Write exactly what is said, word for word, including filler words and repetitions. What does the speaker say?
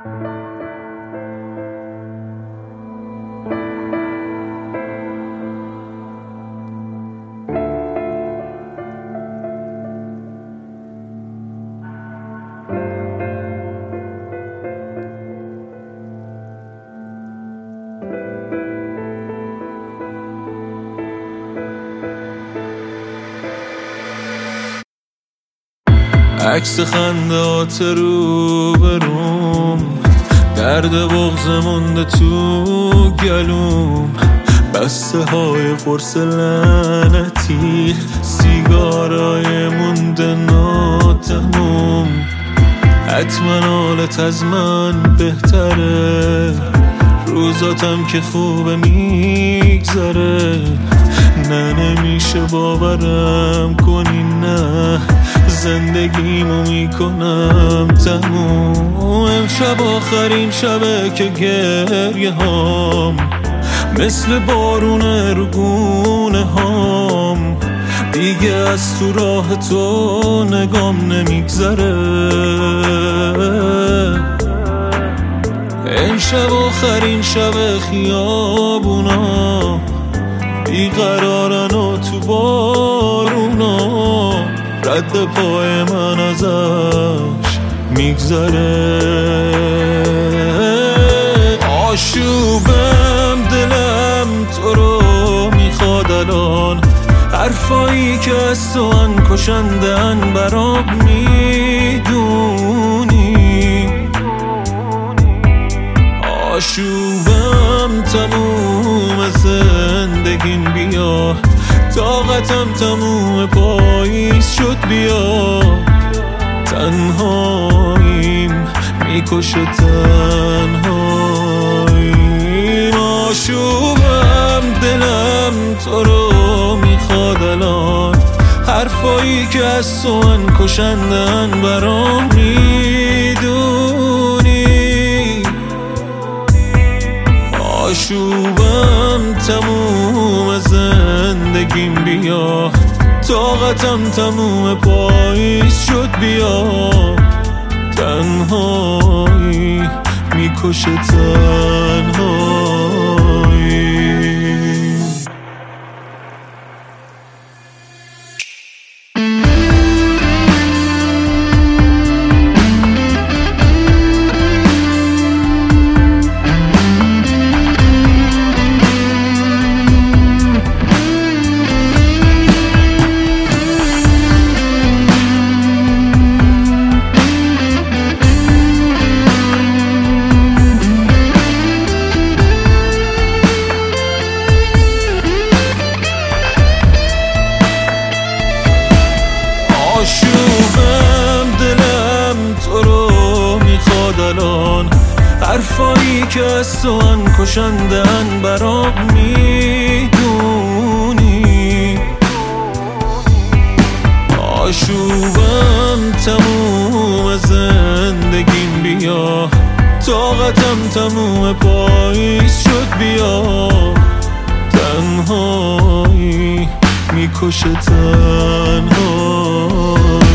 عکس خندهات رو بروم، درد بغض مونده تو گلوم، بسته های قرص لعنتی، سیگارای مونده ناتموم. حتما حالت از من بهتره، روزاتم که خوبه میگذره. نه نمیشه باورم کنی، نه زندگیمو میکنم تموم. امشب آخرین شبه که گریه هام مثل بارون رو گونه هام، دیگه از تو راه تو نگام نمیگذره. امشب آخرین شب خیابونا بیقرارن و تو بارونا، رد پای من ازش میگذره. آشوبم دلم تو رو میخواد الان، حرفایی که از تو ان کشندن برام میدونی. آشوبم تموم زندگیم، بیا طاقتم تموم پاییز شد، بیا تنهاییم میکشه تنهاییم. آشوبم دلم تو رو میخواد الان، حرفایی که از تو ان کشندن برام میدونی. آشوبم تموم زندگیم، بیا طاقتم تموم پاییز شد، بیا تنهایی میکشه تنهایی. آشوبم دلم تو رو میخواد الان، حرفایی که از تو ان کشندن برام میدونی. آشوبم تموم زندگیم، بیا طاقتم تموم پاییز شد، بیا تنهایی میکشه تنهایی.